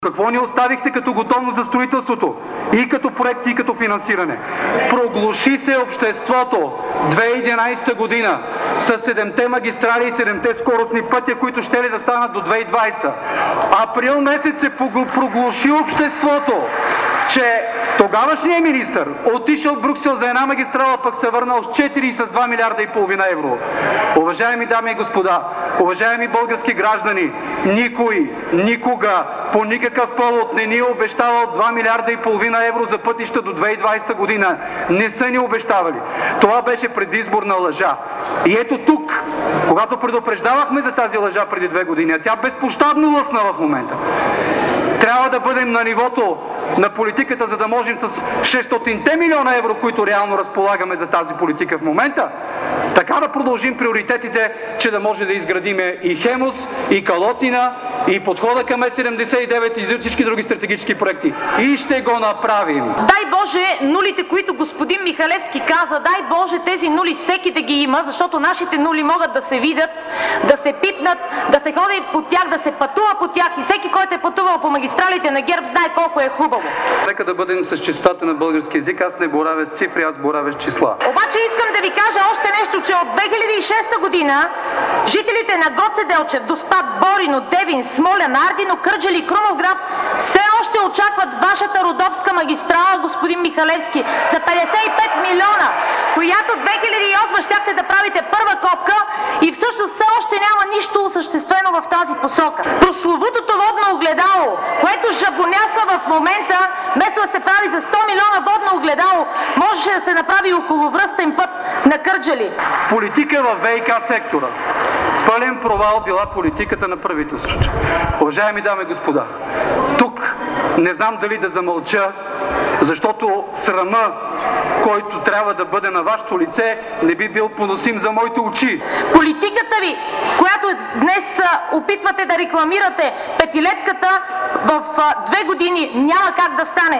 Какво ни оставихте като готовност за строителството? И като проекти, и като финансиране. Проглуши се обществото 2011 година с 7-те магистрали и 7-те скоростни пътя, които ще ли да станат до 2020. Април месец се проглуши обществото, че тогавашният министър отишъл в Брюксел за една магистрала, пък се върнал с 4 и с 2 милиарда и половина евро. Уважаеми дами и господа, уважаеми български граждани, никой, никога, по никакъв повод не ни е обещавал 2 милиарда и половина евро за пътища до 2020 година. Не са ни обещавали. Това беше предизборна лъжа. И ето тук, когато предупреждавахме за тази лъжа преди 2 години, а тя безпощадно лъсна в момента, трябва да бъдем на нивото на политиката, за да можем с 600 милиона евро, които реално разполагаме за тази политика в момента, така да продължим приоритетите, че да може да изградиме и Хемус, и Калотина, и подхода към Е79 и всички други стратегически проекти. И ще го направим. Дай Боже, нулите, които господин Михалевски каза, дай Боже тези нули всеки да ги има, защото нашите нули могат да се видят, да се пипнат, да се ходи по тях, да се пътува по тях и всеки, който е пътувал по магистралите на ГЕРБ, знае колко е хубаво. Нека да бъдем с чистотата на български език. Аз не боравя с цифри, аз боравя с числа. Обаче искам да ви кажа още нещо, че от 2006 година жителите на Гоце Делчев, Доспат, Борино, Девин, Смолян, Ардино, Кърджали и Крумовград все още очакват вашата родопска магистрала, господин Михалевски, за 55 милиона, която 2008 щяхте да правите първа копка и всъщност все още няма нищо осъществено в тази посока. Прословутото водно огледало, което жабонясва в момента, вместо да се прави за 100 милиона водно огледало, можеше да се направи околовръстен път на Кърджали. Политика в ВиК сектора. Пълен провал била политиката на правителството. Уважаеми дами и господа, тук не знам дали да замълча, защото срама, който трябва да бъде на вашето лице, не би бил поносим за моите очи. Политиката ви, която днес опитвате да рекламирате, петилетката в 2 години няма как да стане.